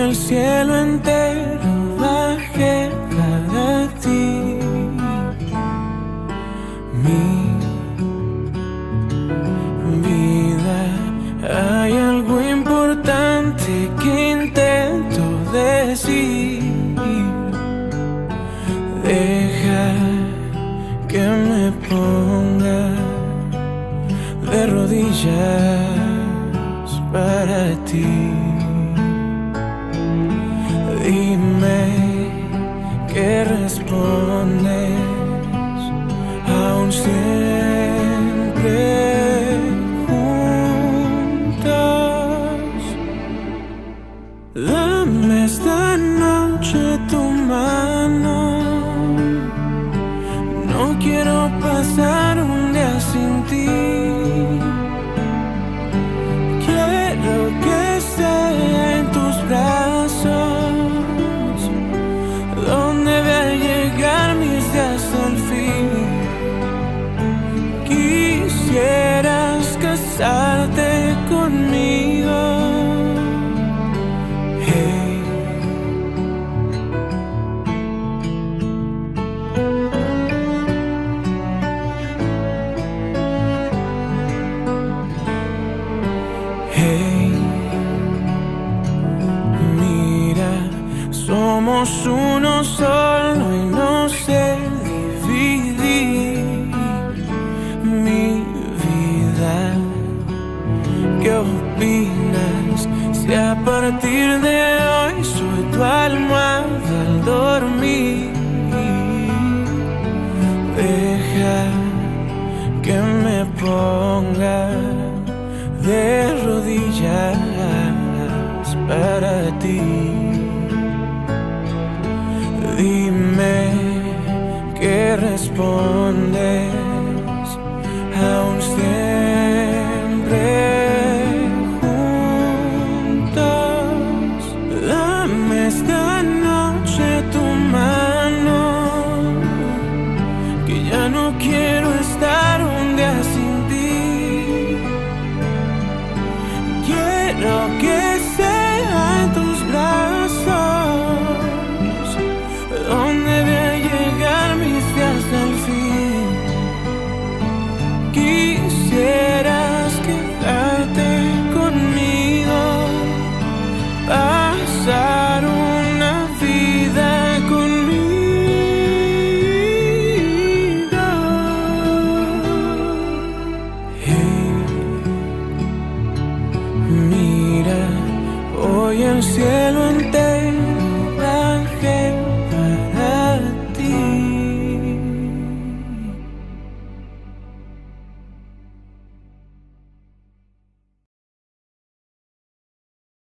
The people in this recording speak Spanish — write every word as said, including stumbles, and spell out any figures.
el cielo entero bajé para ti. Mi vida, hay algo importante que intento decir. Deja que me ponga de rodillas para ti. Dime que respondes aún siempre juntos. Dame esta noche tu mano. No quiero pasar un día sin ti. Quiero que sea en tus brazos donde vea llegar mis días al fin. Quisieras casarte conmigo. Hey. Hey. Mira, somos uno solo y no sé dividir mi vida. ¿Qué opinas si a partir de hoy soy tu almohada al dormir? Deja que me ponga de rodillas para ti. Dime que respondes aún siempre juntos. Dame esta noche tu mano, que ya no quiero estar un día sin ti. Quiero que sea en tus brazos donde vea llegar mis días al fin. Quisieras quedarte conmigo, pasar una vida conmigo. Hey. Mira, hoy el cielo entero